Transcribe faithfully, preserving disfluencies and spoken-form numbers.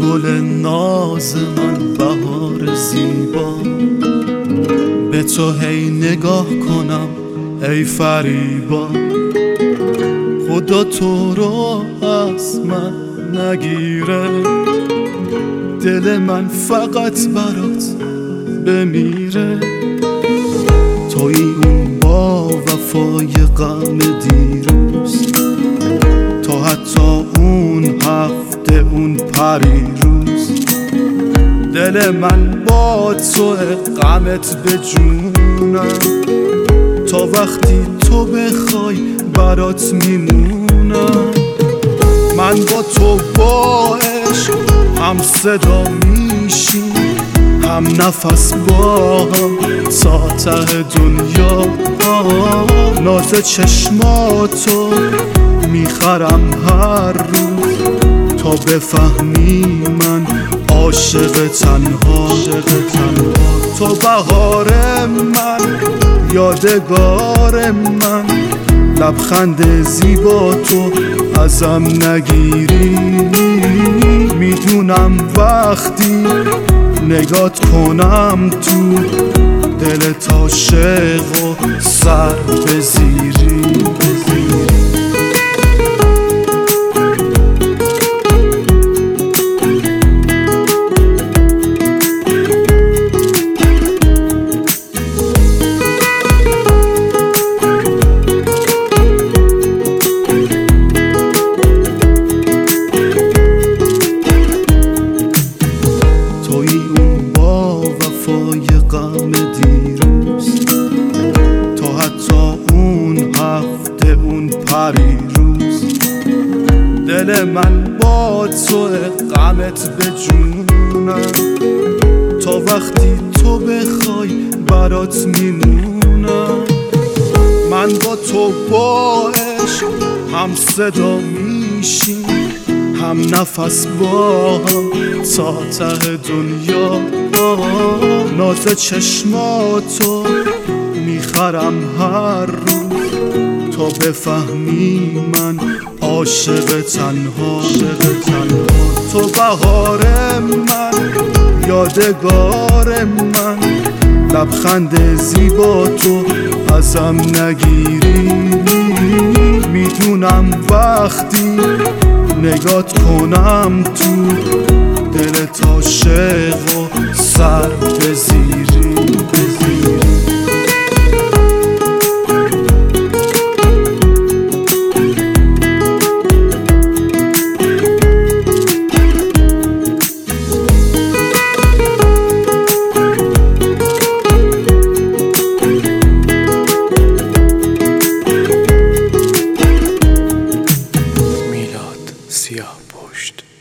گل ناز من بهار زیبا، به تو هی نگاه کنم ای فریبا. خدا تو رو از من نگیره، دل من فقط برات بمیره. تویی اون با وفای غم دیروز، تا حتی اون هفته اون پریروز. دل من با تو غمت به جونم، تا وقتی تو بخوای برات میمونم. من با تو با عشق هم صدا میشیم، هم نفس با هم تا ته دنیا. ناز چشماتو میخرم هر روز، تا بفهمی من عاشق تنها. تو بهار من، یادگار من، لبخند زیبا تو ازم نگیری. میدونم وقتی نگات کنم تو، دلت عاشق و سر بزیری. غم دیروز، تا حتی اون هفته اون پریروز. دل من با تو غمت به جونم، تا وقتی تو بخوای برات میمونم. من با تو با عشق هم صدا میشیم، هم نفس با هم تا ته دنیا. ناز چشماتو میخرم هر روز، تا بفهمی من عاشق تنها. تو بهار من، یادگار من، لبخند زیبا تو ازم نگیری. میدونم وقتی نگات کنم تو، دلت عاشق و سر بزیری. میلاد سیاهپشت.